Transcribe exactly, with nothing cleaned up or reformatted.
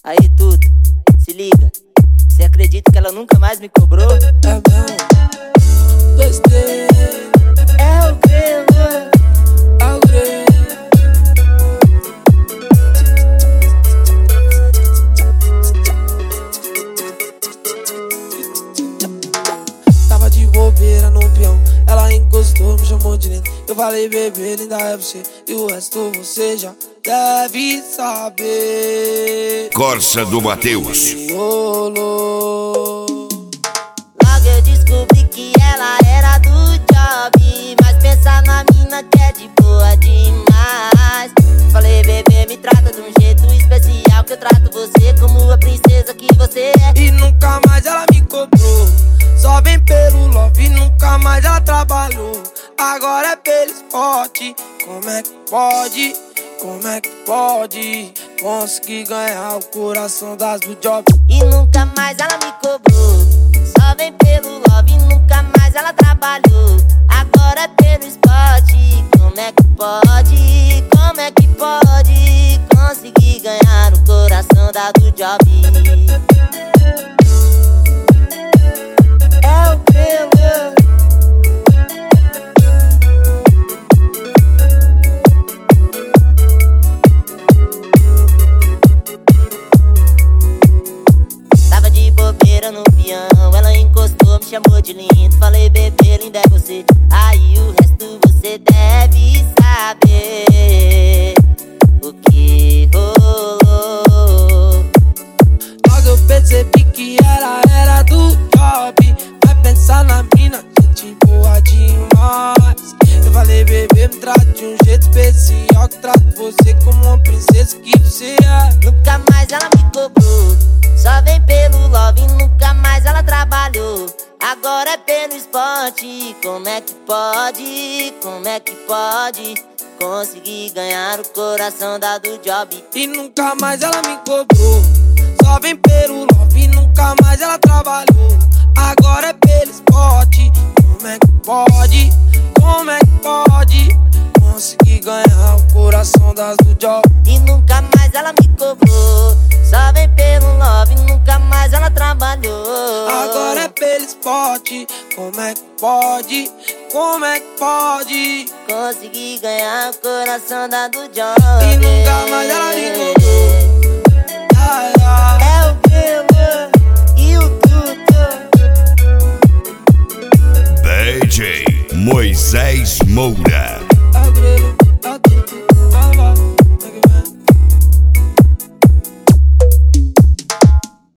Aí, tudo, se liga. Cê acredita que ela nunca mais me cobrou? É mesmo? Dois, três. É o grego. É o grego. Tava de bobeira no peão, ela encostou, me chamou de lindo. Eu falei, bebê, linda é você, e o resto você já deve saber. Corsa do Mateus. Logo eu descobri que ela era do job, mas pensa na mina que é de boa demais. Falei, bebê, me trata de um jeito especial, que eu trato você como a princesa que você é. E nunca mais ela me cobrou, só vem pelo love, nunca mais ela trabalhou. Agora é pelo esporte, como é que pode? Como é que pode conseguir ganhar o coração das do job? E nunca mais ela me cobrou, só vem pelo love, nunca mais ela trabalhou. Agora é pelo esporte, como é que pode? Como é que pode conseguir ganhar o coração da do job? É o pelo. Tava de bobeira no peão, ela encostou, me chamou de lindo. Falei, bebê, linda é você, aí o resto você deve saber o que rolou. Logo eu percebi que ela era do job, vai pensar na mina, gente boa demais. Eu falei, bebê, me trate de um jeito especial, que trato você como uma princesa que você é. Nunca mais ela me cobrou, só vem pelo love, nunca mais ela trabalhou. Agora é pelo esporte, como é que pode? Como é que pode conseguir ganhar o coração da do job? E nunca mais ela me cobrou, só vem pelo love, nunca mais ela trabalhou. Agora é pelo esporte, como é que pode? Como é que pode conseguir ganhar o coração das do job? E nunca mais ela me cobrou, só vem pelo love, nunca mais ela trabalhou. Agora é pelo esporte, como é que pode? Como é que pode conseguir ganhar o coração da do job? E nunca mais ela me cobrou. Ah, ah. É o Pelo e o Tudo. D J Moisés Moura.